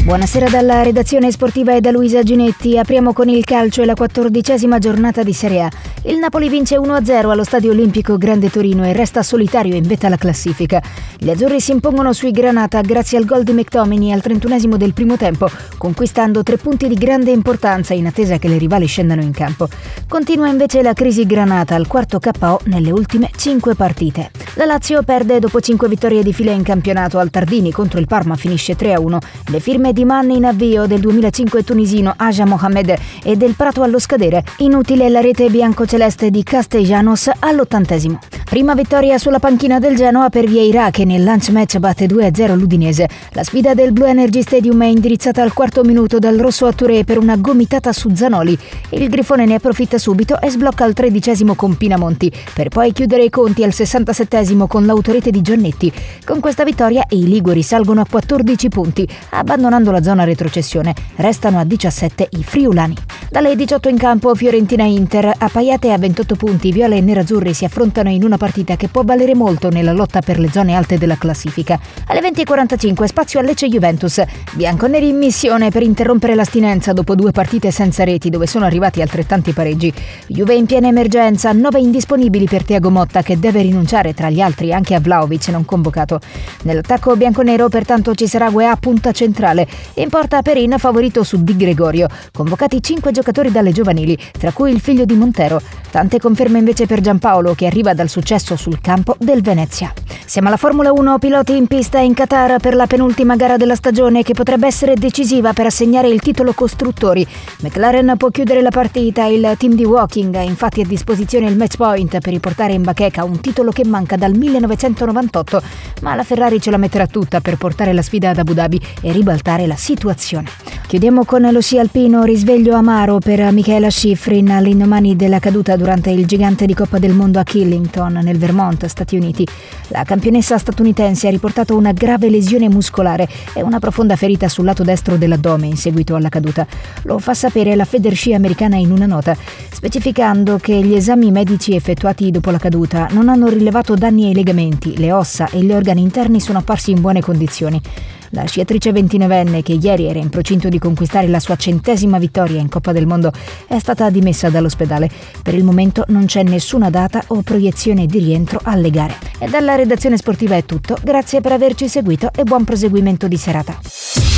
Buonasera dalla redazione sportiva e da Luisa Ginetti. Apriamo con il calcio e la 14ª giornata di Serie A. Il Napoli vince 1-0 allo Stadio Olimpico Grande Torino e resta solitario in vetta alla classifica. Gli azzurri si impongono sui Granata grazie al gol di McTominay al 31esimo del primo tempo, conquistando 3 punti di grande importanza in attesa che le rivali scendano in campo. Continua invece la crisi Granata al quarto KO nelle ultime 5 partite. La Lazio perde dopo 5 vittorie di fila in campionato. Al Tardini contro il Parma finisce 3-1. Le firme di Mann in avvio, del 2005 tunisino Aja Mohamed e del Prato allo scadere. Inutile la rete biancoceleste di Castellanos all'80esimo. Prima vittoria sulla panchina del Genoa per Vieira, che nel lunch match batte 2-0 l'Udinese. La sfida del Blue Energy Stadium è indirizzata al quarto minuto dal rosso a Touré per una gomitata su Zanoli. Il Grifone ne approfitta subito e sblocca al 13esimo con Pinamonti, per poi chiudere i conti al 67esimo con l'autorete di Giannetti. Con questa vittoria i liguri salgono a 14 punti, abbandonando la zona retrocessione. Restano a 17 i friulani. Dalle 18 in campo Fiorentina-Inter, appaiate a 28 punti, viola e nerazzurri si affrontano in una partita che può valere molto nella lotta per le zone alte della classifica. Alle 20:45 spazio a Lecce-Juventus, bianconeri in missione per interrompere l'astinenza dopo 2 partite senza reti dove sono arrivati altrettanti pareggi. Juve in piena emergenza, 9 indisponibili per Thiago Motta che deve rinunciare tra gli altri anche a Vlahovic non convocato. Nell'attacco bianconero pertanto ci sarà Guea punta centrale, in porta Perin favorito su Di Gregorio, convocati 5 giocatori dalle giovanili, tra cui il figlio di Montero. Tante conferme invece per Giampaolo che arriva dal successo sul campo del Venezia. Siamo alla Formula 1, piloti in pista in Qatar per la penultima gara della stagione che potrebbe essere decisiva per assegnare il titolo costruttori. McLaren può chiudere la partita, il team di Woking ha infatti a disposizione il match point per riportare in bacheca un titolo che manca dal 1998, ma la Ferrari ce la metterà tutta per portare la sfida ad Abu Dhabi e ribaltare la situazione. Chiudiamo con lo sci alpino, risveglio amaro per Michaela Schifrin all'indomani della caduta durante il gigante di Coppa del Mondo a Killington, nel Vermont, Stati Uniti. La campionessa statunitense ha riportato una grave lesione muscolare e una profonda ferita sul lato destro dell'addome in seguito alla caduta. Lo fa sapere la Federsci americana in una nota, specificando che gli esami medici effettuati dopo la caduta non hanno rilevato danni ai legamenti, le ossa e gli organi interni sono apparsi in buone condizioni. La sciatrice 29enne, che ieri era in procinto di conquistare la sua 100ª vittoria in Coppa del Mondo, è stata dimessa dall'ospedale. Per il momento non c'è nessuna data o proiezione di rientro alle gare. E dalla redazione sportiva è tutto, grazie per averci seguito e buon proseguimento di serata.